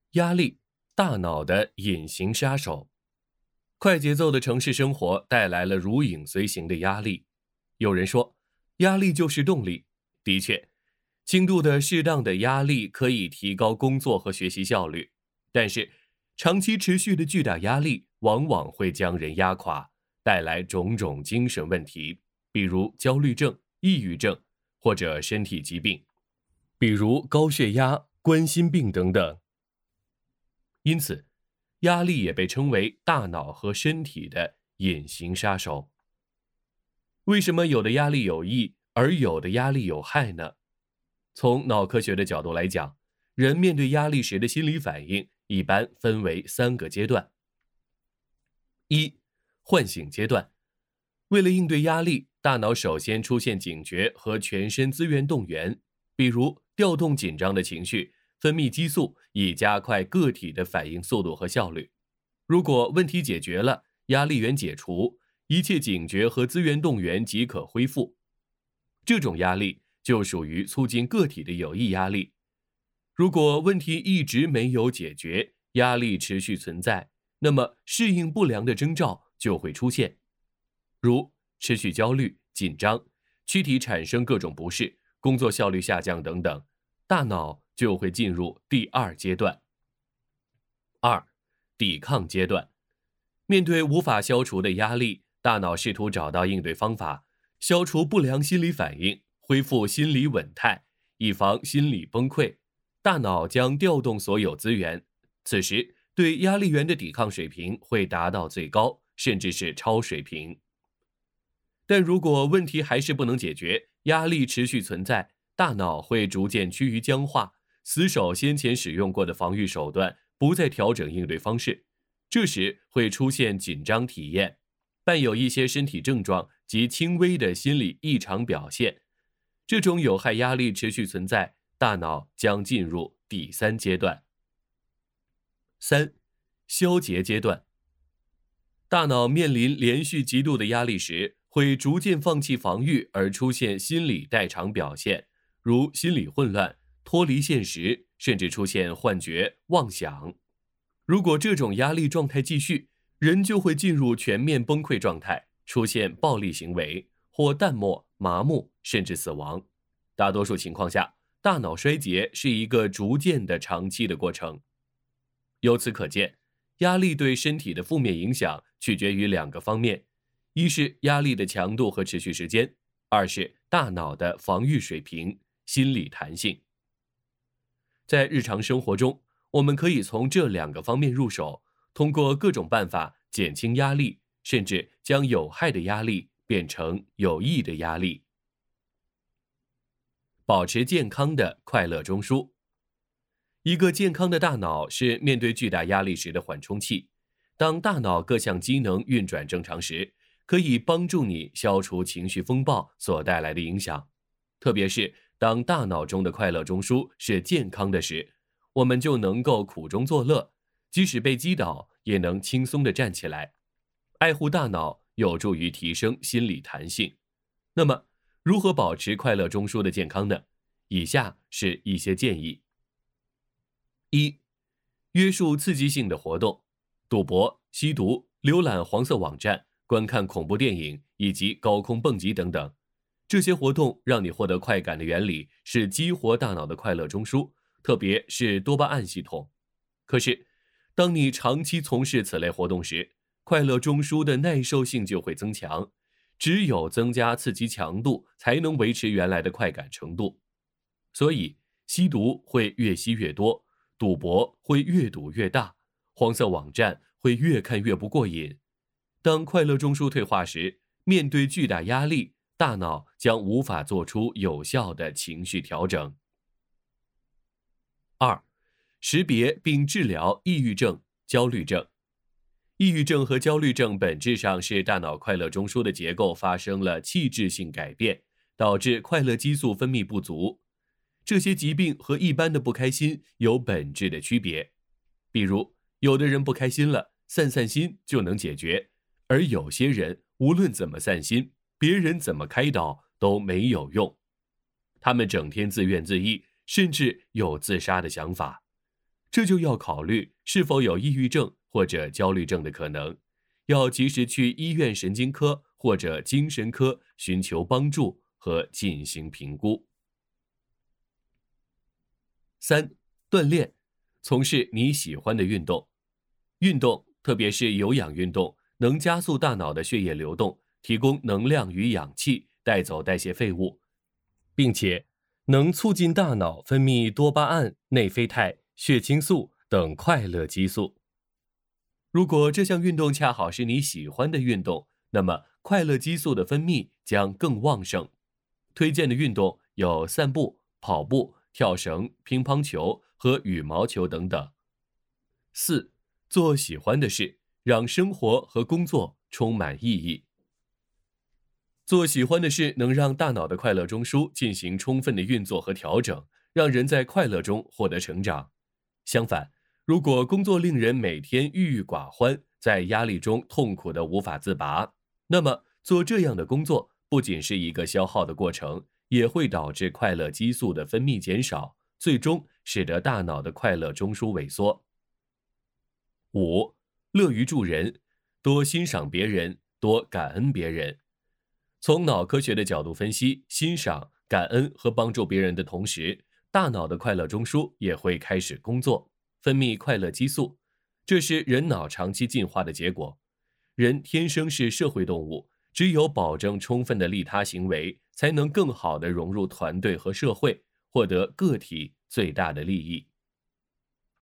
压力，大脑的隐形杀手。快节奏的城市生活带来了如影随形的压力。有人说，压力就是动力。的确，轻度的适当的压力可以提高工作和学习效率，但是长期持续的巨大压力往往会将人压垮，带来种种精神问题，比如焦虑症、抑郁症或者身体疾病，比如高血压、冠心病等等。因此，压力也被称为大脑和身体的隐形杀手。为什么有的压力有益，而有的压力有害呢？从脑科学的角度来讲，人面对压力时的心理反应一般分为3个阶段。一、唤醒阶段。为了应对压力，大脑首先出现警觉和全身资源动员，比如调动紧张的情绪，分泌激素，以加快个体的反应速度和效率。如果问题解决了，压力源解除，一切警觉和资源动员即可恢复。这种压力就属于促进个体的有益压力。如果问题一直没有解决，压力持续存在，那么适应不良的征兆就会出现，如持续焦虑、紧张，躯体产生各种不适，工作效率下降等等，大脑就会进入第2阶段。2、抵抗阶段。面对无法消除的压力，大脑试图找到应对方法，消除不良心理反应，恢复心理稳态，以防心理崩溃。大脑将调动所有资源，此时对压力源的抵抗水平会达到最高，甚至是超水平。但如果问题还是不能解决，压力持续存在，大脑会逐渐趋于僵化，死守先前使用过的防御手段，不再调整应对方式。这时会出现紧张体验，伴有一些身体症状及轻微的心理异常表现。这种有害压力持续存在，大脑将进入第3阶段。3、消结阶段。大脑面临连续极度的压力时，会逐渐放弃防御，而出现心理代偿表现，如心理混乱、脱离现实，甚至出现幻觉、妄想。如果这种压力状态继续，人就会进入全面崩溃状态，出现暴力行为，或淡漠、麻木，甚至死亡。大多数情况下，大脑衰竭是一个逐渐的长期的过程。由此可见，压力对身体的负面影响取决于2个方面，一是压力的强度和持续时间，二是大脑的防御水平、心理弹性。在日常生活中，我们可以从这2个方面入手，通过各种办法减轻压力，甚至将有害的压力变成有益的压力。保持健康的快乐中枢。一个健康的大脑是面对巨大压力时的缓冲器。当大脑各项机能运转正常时，可以帮助你消除情绪风暴所带来的影响。特别是当大脑中的快乐中枢是健康的时，我们就能够苦中作乐，即使被击倒，也能轻松地站起来。爱护大脑有助于提升心理弹性。那么，如何保持快乐中枢的健康呢？以下是一些建议。1、约束刺激性的活动，赌博、吸毒、浏览黄色网站、观看恐怖电影以及高空蹦极等等。这些活动让你获得快感的原理是激活大脑的快乐中枢，特别是多巴胺系统。可是，当你长期从事此类活动时，快乐中枢的耐受性就会增强，只有增加刺激强度，才能维持原来的快感程度。所以，吸毒会越吸越多，赌博会越赌越大，黄色网站会越看越不过瘾。当快乐中枢退化时，面对巨大压力，大脑将无法做出有效的情绪调整。2、识别并治疗抑郁症、焦虑症。抑郁症和焦虑症本质上是大脑快乐中枢的结构发生了器质性改变，导致快乐激素分泌不足。这些疾病和一般的不开心有本质的区别。比如，有的人不开心了，散散心就能解决，而有些人无论怎么散心，别人怎么开导都没有用。他们整天自怨自艾，甚至有自杀的想法。 这就要考虑是否有抑郁症或者焦虑症的可能，要及时去医院神经科或者精神科寻求帮助和进行评估。3. 锻炼，从事你喜欢的运动。运动，特别是有氧运动，能加速大脑的血液流动，提供能量与氧气，带走代谢废物，并且能促进大脑分泌多巴胺、内啡肽、血清素等快乐激素。如果这项运动恰好是你喜欢的运动，那么快乐激素的分泌将更旺盛。推荐的运动有散步、跑步、跳绳、乒乓球和羽毛球等等。4. 做喜欢的事，让生活和工作充满意义。做喜欢的事能让大脑的快乐中枢进行充分的运作和调整，让人在快乐中获得成长。相反，如果工作令人每天郁郁寡欢，在压力中痛苦的无法自拔，那么做这样的工作不仅是一个消耗的过程，也会导致快乐激素的分泌减少，最终使得大脑的快乐中枢萎缩。5. 乐于助人，多欣赏别人，多感恩别人。从脑科学的角度分析，欣赏、感恩和帮助别人的同时，大脑的快乐中枢也会开始工作，分泌快乐激素，这是人脑长期进化的结果。人天生是社会动物，只有保证充分的利他行为，才能更好地融入团队和社会，获得个体最大的利益。